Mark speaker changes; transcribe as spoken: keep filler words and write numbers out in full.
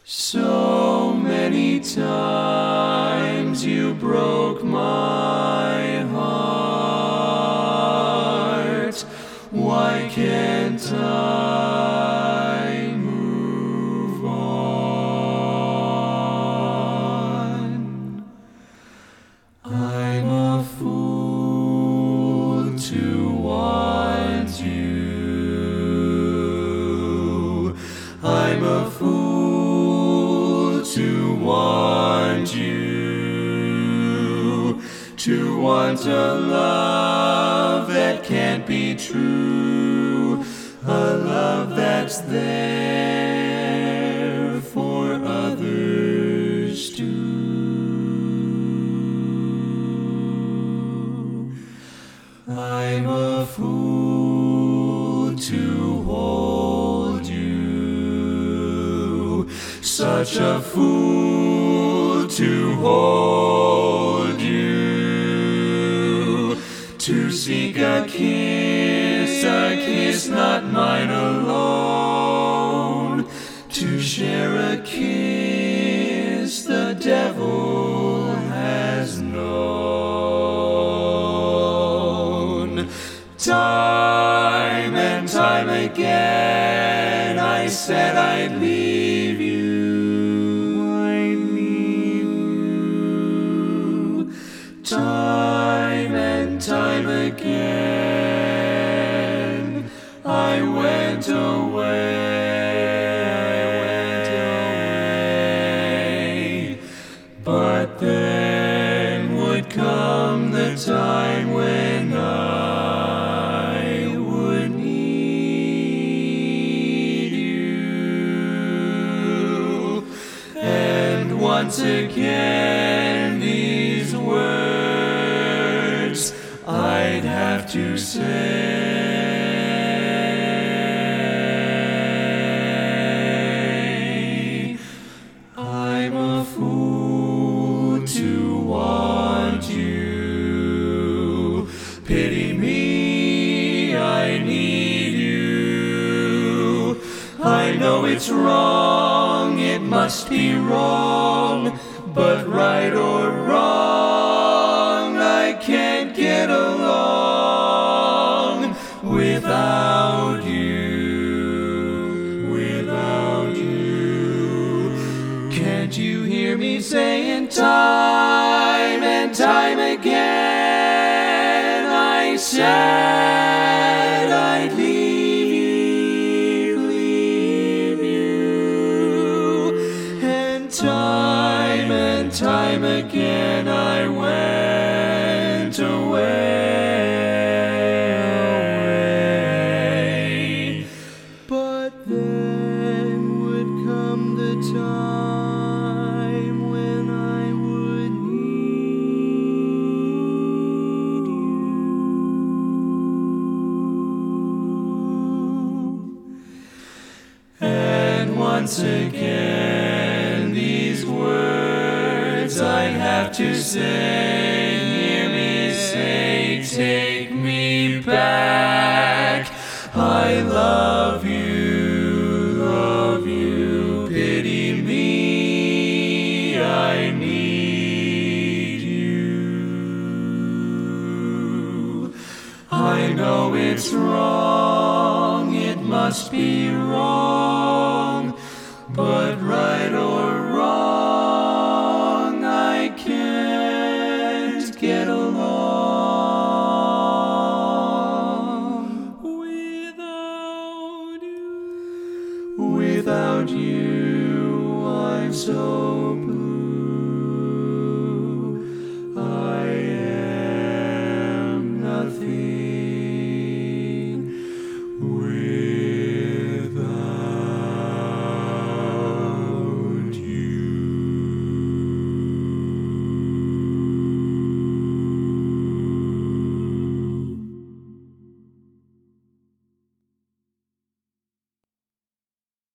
Speaker 1: So many times you broke my heart. Why can't I move on? I'm a fool to want you. I'm a fool to want you, to want a love that can't be true, a love that's there for others too. I'm a fool to hold you, such a fool to hold you, to seek a kiss, a kiss not mine alone, to share a kiss the devil has known. Time and time again I said I'd leave you, I'd leave you. Time and time again I went away, I went away. But then would come the time when I would need you. And once again these words I'd have to say. I'm a fool to want you. Pity me, I need you. I know it's wrong, it must be wrong, but right or wrong, I can't get along without you, without you. Can't you hear me saying time and time again I said I'd leave you, leave you. And time and time again I went away. But then would come the time when I would need you. And once again these words I'd have to say. Hear me say, take me back. I love you, love you. Pity me, I need you. I know it's wrong, it must be wrong, but right or wrong, I can't get along without you. Without you, I'm so